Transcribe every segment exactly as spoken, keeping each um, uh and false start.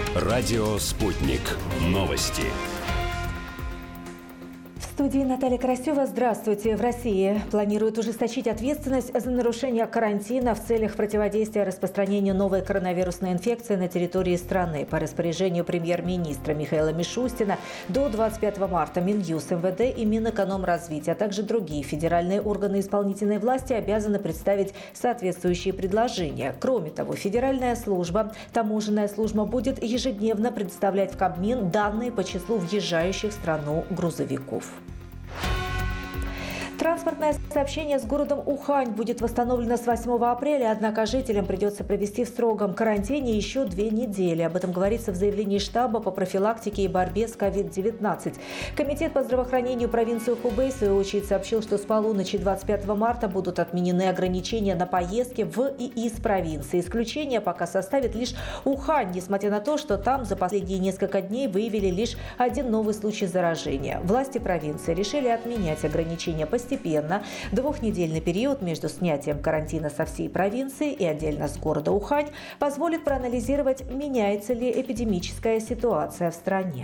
Радио «Спутник». Новости. В студии Наталья Карасева. Здравствуйте. В России планируют ужесточить ответственность за нарушение карантина в целях противодействия распространению новой коронавирусной инфекции на территории страны. По распоряжению премьер-министра Михаила Мишустина до двадцать пятого марта Минюст, эм вэ дэ и Минэкономразвития, а также другие федеральные органы исполнительной власти обязаны представить соответствующие предложения. Кроме того, Федеральная служба, таможенная служба будет ежедневно представлять в Кабмин данные по числу въезжающих в страну грузовиков. Транспортное сообщение с городом Ухань будет восстановлено с восьмого апреля, однако жителям придется провести в строгом карантине еще две недели. Об этом говорится в заявлении штаба по профилактике и борьбе с ковид девятнадцать. Комитет по здравоохранению провинции Хубэй, в свою очередь, сообщил, что с полуночи двадцать пятого марта будут отменены ограничения на поездки в и из провинции. Исключение пока составит лишь Ухань, несмотря на то, что там за последние несколько дней выявили лишь один новый случай заражения. Власти провинции решили отменять ограничения постепенно. Постепенно. Двухнедельный период между снятием карантина со всей провинции и отдельно с города Ухань позволит проанализировать, меняется ли эпидемическая ситуация в стране.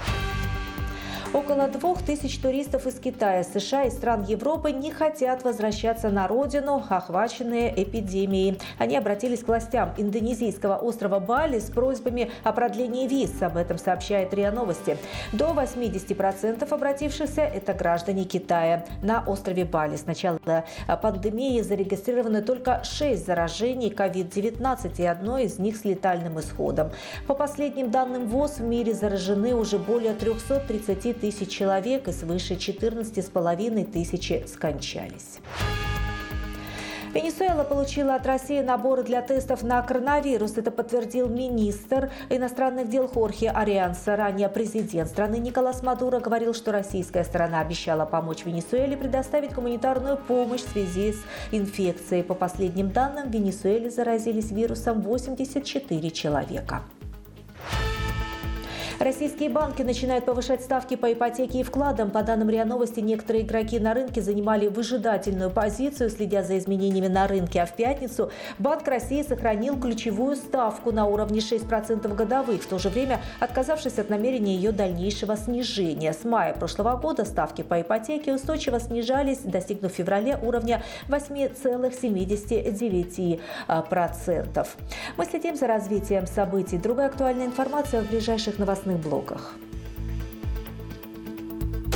Около двух тысяч туристов из Китая, США и стран Европы не хотят возвращаться на родину, охваченные эпидемией. Они обратились к властям индонезийского острова Бали с просьбами о продлении виз. Об этом сообщает РИА Новости. До восьмидесяти процентов обратившихся – это граждане Китая. На острове Бали с начала пандемии зарегистрированы только шесть заражений ковид девятнадцать, и одно из них с летальным исходом. По последним данным ВОЗ, в мире заражены уже более трёхсот тридцати тысяч человек, и свыше четырнадцати с половиной тысячи скончались. Венесуэла получила от России наборы для тестов на коронавирус. Это подтвердил министр иностранных дел Хорхе Арианса. Ранее президент страны Николас Мадуро говорил, что российская сторона обещала помочь Венесуэле предоставить гуманитарную помощь в связи с инфекцией. По последним данным, в Венесуэле заразились вирусом восемьдесят четыре человека. Российские банки начинают повышать ставки по ипотеке и вкладам. По данным РИА Новости, некоторые игроки на рынке занимали выжидательную позицию, следя за изменениями на рынке. А в пятницу Банк России сохранил ключевую ставку на уровне шесть процентов годовых, в то же время отказавшись от намерения ее дальнейшего снижения. С мая прошлого года ставки по ипотеке устойчиво снижались, достигнув в феврале уровня восьми целых семидесяти девяти процентов. Мы следим за развитием событий. Другая актуальная информация в ближайших новостных блоках.